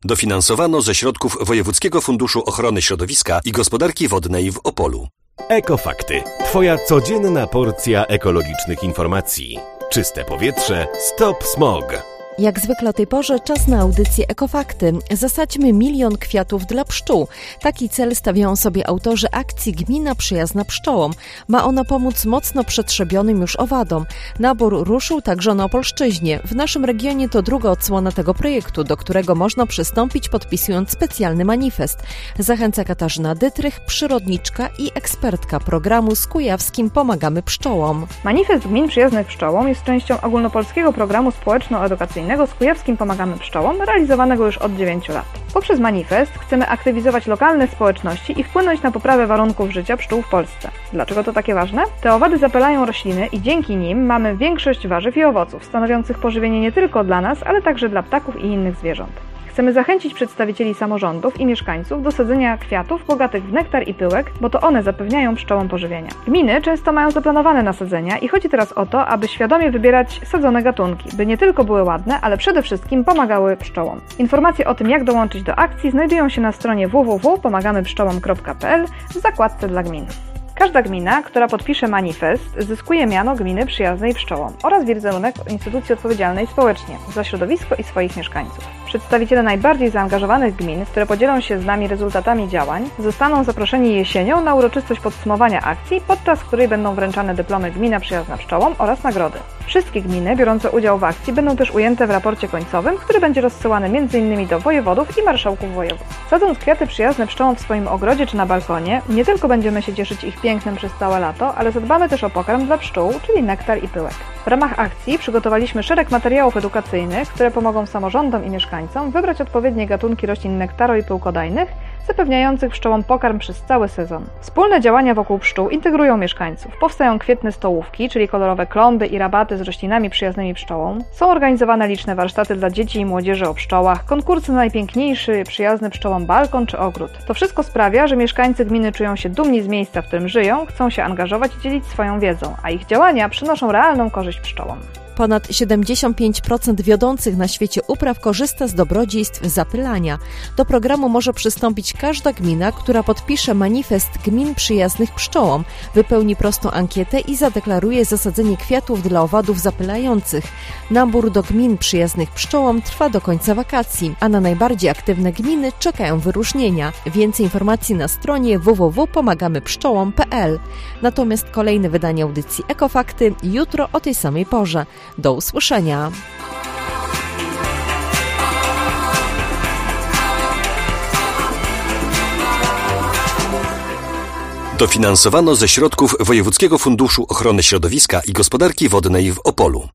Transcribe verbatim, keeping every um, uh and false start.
Dofinansowano ze środków Wojewódzkiego Funduszu Ochrony Środowiska i Gospodarki Wodnej w Opolu. Ekofakty. Twoja codzienna porcja ekologicznych informacji. Czyste powietrze. Stop smog. Jak zwykle o tej porze czas na audycję Ekofakty. Zasadźmy milion kwiatów dla pszczół. Taki cel stawiają sobie autorzy akcji Gmina Przyjazna Pszczołom. Ma ona pomóc mocno przetrzebionym już owadom. Nabór ruszył także na Opolszczyźnie. W naszym regionie to druga odsłona tego projektu, do którego można przystąpić podpisując specjalny manifest. Zachęca Katarzyna Dytrych, przyrodniczka i ekspertka programu z kujawskim Pomagamy Pszczołom. Manifest Gmin Przyjaznych Pszczołom jest częścią ogólnopolskiego programu społeczno-edukacyjnego z kujawskim Pomagamy Pszczołom, realizowanego już od dziewięciu lat. Poprzez manifest chcemy aktywizować lokalne społeczności i wpłynąć na poprawę warunków życia pszczół w Polsce. Dlaczego to takie ważne? Te owady zapylają rośliny i dzięki nim mamy większość warzyw i owoców, stanowiących pożywienie nie tylko dla nas, ale także dla ptaków i innych zwierząt. Chcemy zachęcić przedstawicieli samorządów i mieszkańców do sadzenia kwiatów bogatych w nektar i pyłek, bo to one zapewniają pszczołom pożywienia. Gminy często mają zaplanowane nasadzenia i chodzi teraz o to, aby świadomie wybierać sadzone gatunki, by nie tylko były ładne, ale przede wszystkim pomagały pszczołom. Informacje o tym, jak dołączyć do akcji, znajdują się na stronie w w w kropka pomagamy pszczołom kropka p l w zakładce dla gmin. Każda gmina, która podpisze manifest, zyskuje miano gminy przyjaznej pszczołom oraz wizerunek instytucji odpowiedzialnej społecznie za środowisko i swoich mieszkańców. Przedstawiciele najbardziej zaangażowanych gmin, które podzielą się z nami rezultatami działań, zostaną zaproszeni jesienią na uroczystość podsumowania akcji, podczas której będą wręczane dyplomy Gmina Przyjazna Pszczołom oraz nagrody. Wszystkie gminy biorące udział w akcji będą też ujęte w raporcie końcowym, który będzie rozsyłany między innymi do wojewodów i marszałków województw. Sadząc kwiaty przyjazne pszczołom w swoim ogrodzie czy na balkonie, nie tylko będziemy się cieszyć ich pięknem przez całe lato, ale zadbamy też o pokarm dla pszczół, czyli nektar i pyłek. W ramach akcji przygotowaliśmy szereg materiałów edukacyjnych, które pomogą samorządom i mieszkańcom wybrać odpowiednie gatunki roślin nektaro- i pyłkodajnych, zapewniających pszczołom pokarm przez cały sezon. Wspólne działania wokół pszczół integrują mieszkańców. Powstają kwietne stołówki, czyli kolorowe klomby i rabaty z roślinami przyjaznymi pszczołom. Są organizowane liczne warsztaty dla dzieci i młodzieży o pszczołach, konkursy na najpiękniejszy, przyjazny pszczołom balkon czy ogród. To wszystko sprawia, że mieszkańcy gminy czują się dumni z miejsca, w którym żyją, chcą się angażować i dzielić swoją wiedzą, a ich działania przynoszą realną korzyść pszczołom. Ponad siedemdziesiąt pięć procent wiodących na świecie upraw korzysta z dobrodziejstw zapylania. Do programu może przystąpić każda gmina, która podpisze manifest Gmin Przyjaznych Pszczołom, wypełni prostą ankietę i zadeklaruje zasadzenie kwiatów dla owadów zapylających. Nabór do Gmin Przyjaznych Pszczołom trwa do końca wakacji, a na najbardziej aktywne gminy czekają wyróżnienia. Więcej informacji na stronie w w w kropka pomagamy pszczołom kropka p l. Natomiast kolejne wydanie audycji Ekofakty jutro o tej samej porze. Do usłyszenia. Dofinansowano ze środków Wojewódzkiego Funduszu Ochrony Środowiska i Gospodarki Wodnej w Opolu.